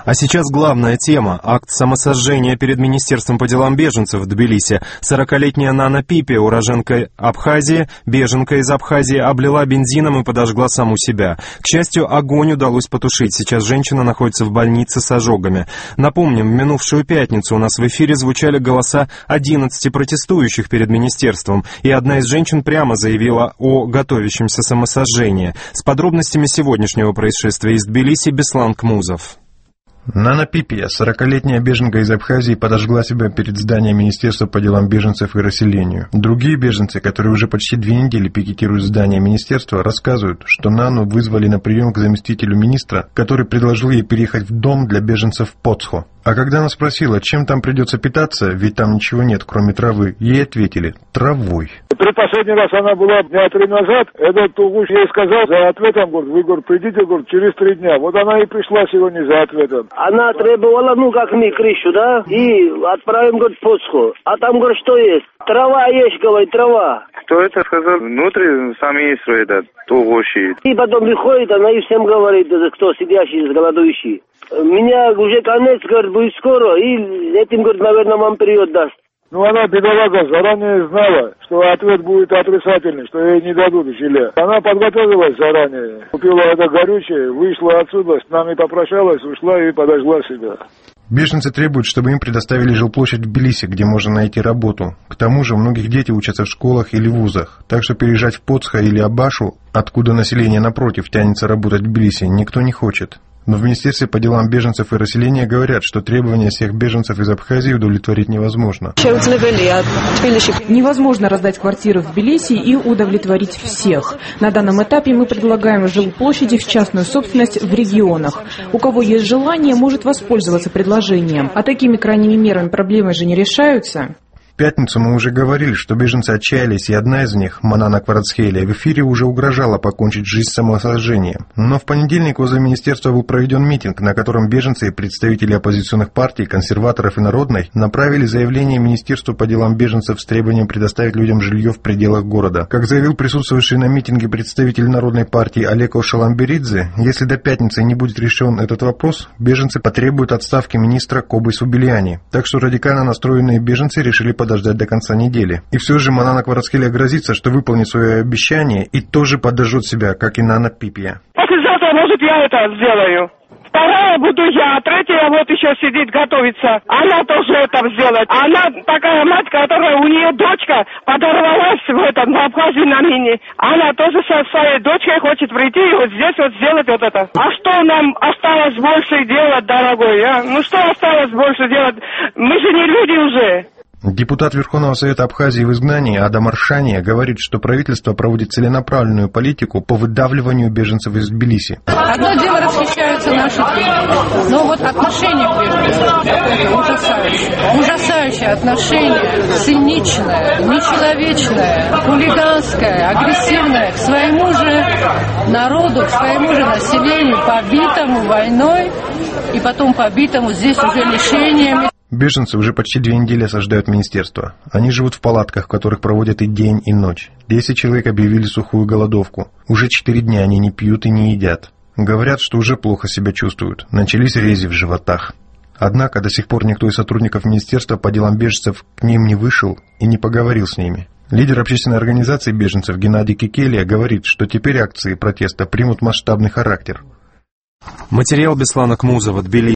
А сейчас главная тема. Акт самосожжения перед Министерством по делам беженцев в Тбилиси. 40-летняя Нана Пипи, уроженка Абхазии, беженка из Абхазии, облила бензином и подожгла саму себя. К счастью, огонь удалось потушить. Сейчас женщина находится в больнице с ожогами. Напомним, в минувшую пятницу у нас в эфире звучали голоса 11 протестующих перед министерством, и одна из женщин прямо заявила о готовящемся самосожжении. С подробностями сегодняшнего происшествия из Тбилиси Беслан Кмузов. Нана Пипи, 40-летняя беженка из Абхазии, подожгла себя перед зданием Министерства по делам беженцев и расселению. Другие беженцы, которые уже почти 2 недели пикетируют здание министерства, рассказывают, что Нану вызвали на прием к заместителю министра, который предложил ей переехать в дом для беженцев в Поцхо. А когда она спросила, чем там придется питаться, ведь там ничего нет, кроме травы, ей ответили – травой. При последний раз она была дня 3 назад, этот Тугуш ей сказал за ответом, говорит, вы, говорит, придите, говорит, через 3 дня. Вот она и пришла сегодня за ответом. Она требовала, как мы, крышу, да, и отправим, говорит, в Поцхо. А там, говорит, что есть? Трава есть, говорит, трава. Кто это сказал? Внутри сами есть этот Тугуши. И потом выходит, она и всем говорит, кто сидящий, голодующий. Меня уже конец, говорит, будет скоро, и этим, говорит, наверное, вам период даст. Ну, она, бедолага, заранее знала, что ответ будет отрицательный, что ей не дадут жиля. Она подготовилась заранее, купила это горючее, вышла отсюда, с нами попрощалась, ушла и подожгла себя. Беженцы требуют, чтобы им предоставили жилплощадь в Тбилиси, где можно найти работу. К тому же у многих дети учатся в школах или вузах, так что переезжать в Поцхо или Абашу, откуда население напротив тянется работать в Тбилиси, никто не хочет. Но в Министерстве по делам беженцев и расселения говорят, что требования всех беженцев из Абхазии удовлетворить невозможно. Невозможно раздать квартиры в Тбилиси и удовлетворить всех. На данном этапе мы предлагаем жилплощади в частную собственность в регионах. У кого есть желание, может воспользоваться предложением. А такими крайними мерами проблемы же не решаются. В пятницу мы уже говорили, что беженцы отчаялись, и одна из них, Манана Кварацхелия, в эфире уже угрожала покончить жизнь самосожжением. Но в понедельник возле министерства был проведен митинг, на котором беженцы и представители оппозиционных партий, консерваторов и народной направили заявление Министерству по делам беженцев с требованием предоставить людям жилье в пределах города. Как заявил присутствовавший на митинге представитель народной партии Олеко Шаламберидзе, если до пятницы не будет решен этот вопрос, беженцы потребуют отставки министра Кобы Субилиани. Так что радикально настроенные беженцы решили подождать до конца недели. И все же Манана Кварацхелия грозится, что выполнит свое обещание и тоже подожжет себя, как и Нана Пипи. Послезавтра, может, я это сделаю. Вторая буду я, а третья вот еще сидит, готовится. Она тоже это сделает. Она такая мать, которая у нее дочка подорвалась в Абхазии на мине. Она тоже со своей дочкой хочет прийти и вот здесь вот сделать вот это. А что нам осталось больше делать, дорогой? Ну что осталось больше делать? Мы же не люди уже. Депутат Верховного Совета Абхазии в изгнании Адам Аршания говорит, что правительство проводит целенаправленную политику по выдавливанию беженцев из Тбилиси. Одно дело расхищаются наши деньги, но вот отношение к беженцам это ужасающее. Ужасающее отношение, циничное, нечеловечное, хулиганское, агрессивное к своему же народу, к своему же населению, побитому войной и потом побитому здесь уже лишениями. Беженцы уже почти 2 недели осаждают министерство. Они живут в палатках, в которых проводят и день, и ночь. 10 человек объявили сухую голодовку. Уже 4 дня они не пьют и не едят. Говорят, что уже плохо себя чувствуют. Начались рези в животах. Однако до сих пор никто из сотрудников Министерства по делам беженцев к ним не вышел и не поговорил с ними. Лидер общественной организации беженцев Геннадий Кикелия говорит, что теперь акции протеста примут масштабный характер. Материал Беслана Кмузова, Тбилиси.